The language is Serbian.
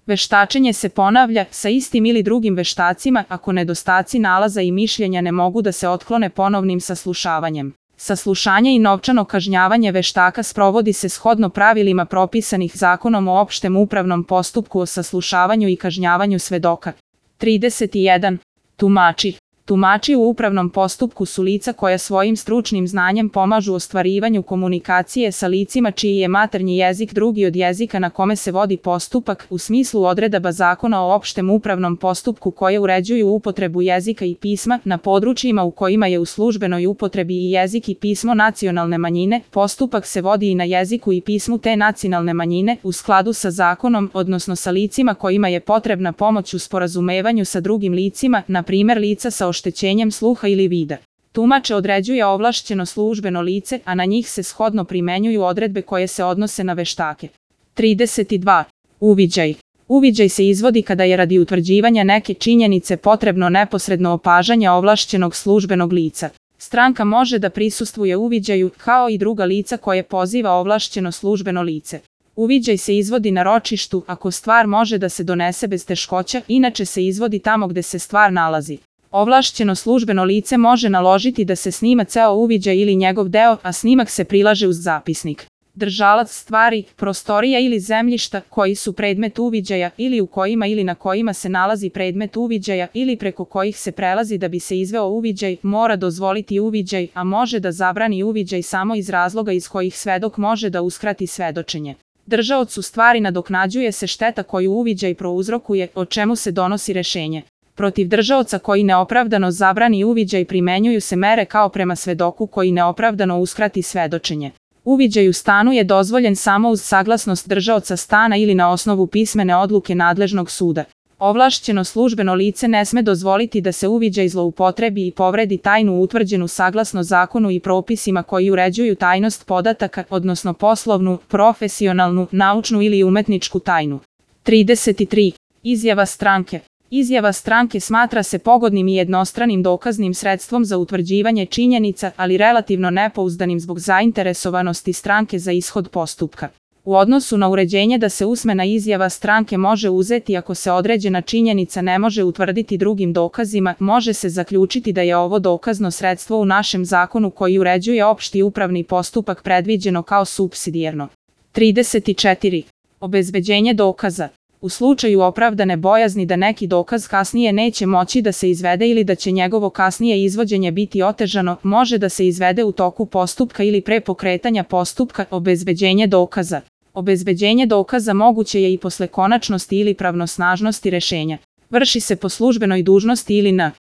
Veštačenje se ponavlja sa istim ili drugim veštacima ako nedostaci nalaza i mišljenja ne mogu da se otklone ponovnim saslušavanjem. Saslušanje i novčano kažnjavanje veštaka sprovodi se shodno pravilima propisanih Zakonom o opštem upravnom postupku o saslušavanju i kažnjavanju svedoka. 31. Tumači. Tumači u upravnom postupku su lica koja svojim stručnim znanjem pomažu ostvarivanju komunikacije sa licima čiji je maternji jezik drugi od jezika na kome se vodi postupak u smislu odredaba Zakona o opštem upravnom postupku koje uređuju upotrebu jezika i pisma na područjima u kojima je u službenoj upotrebi i jezik i pismo nacionalne manjine. Postupak se vodi i na jeziku i pismu te nacionalne manjine u skladu sa zakonom, odnosno sa licima kojima je potrebna pomoć u sporazumevanju sa drugim licima, na primer lica sa oštećenjem sluha ili vida. Tumač određuje ovlašćeno službeno lice, a na njih se shodno primenjuju odredbe koje se odnose na veštake. 32. Uviđaj. Uviđaj se izvodi kada je radi utvrđivanja neke činjenice potrebno neposredno opažanje ovlašćenog službenog lica. Stranka može da prisustvuje uviđaju, kao i druga lica koje poziva ovlašćeno službeno lice. Uviđaj se izvodi na ročištu ako stvar može da se donese bez teškoća, inače se izvodi tamo gde se stvar nalazi. Ovlašćeno službeno lice može naložiti da se snima ceo uviđaj ili njegov deo, a snimak se prilaže uz zapisnik. Držalac stvari, prostorija ili zemljišta koji su predmet uviđaja ili u kojima ili na kojima se nalazi predmet uviđaja ili preko kojih se prelazi da bi se izveo uviđaj, mora dozvoliti uviđaj, a može da zabrani uviđaj samo iz razloga iz kojih svedok može da uskrati svedočenje. Držaocu stvari nadoknađuje se šteta koju uviđaj prouzrokuje, o čemu se donosi rešenje. Protiv držaoca koji neopravdano zabrani uviđaj primenjuju se mere kao prema svedoku koji neopravdano uskrati svedočenje. Uviđaj u stanu je dozvoljen samo uz saglasnost držaoca stana ili na osnovu pismene odluke nadležnog suda. Ovlašćeno službeno lice ne sme dozvoliti da se uviđaj zloupotrebi i povredi tajnu utvrđenu saglasno zakonu i propisima koji uređuju tajnost podataka, odnosno poslovnu, profesionalnu, naučnu ili umetničku tajnu. 33. Izjava stranke. Izjava stranke smatra se pogodnim i jednostranim dokaznim sredstvom za utvrđivanje činjenica, ali relativno nepouzdanim zbog zainteresovanosti stranke za ishod postupka. U odnosu na uređenje da se usmena izjava stranke može uzeti ako se određena činjenica ne može utvrditi drugim dokazima, može se zaključiti da je ovo dokazno sredstvo u našem zakonu koji uređuje opšti upravni postupak predviđeno kao supsidijarno. 34. Obezbeđenje dokaza. U slučaju opravdane bojazni da neki dokaz kasnije neće moći da se izvede ili da će njegovo kasnije izvođenje biti otežano, može da se izvede u toku postupka ili pre pokretanja postupka. Obezbeđenje dokaza. Obezbeđenje dokaza moguće je i posle konačnosti ili pravnosnažnosti rešenja. Vrši se po službenoj dužnosti ili na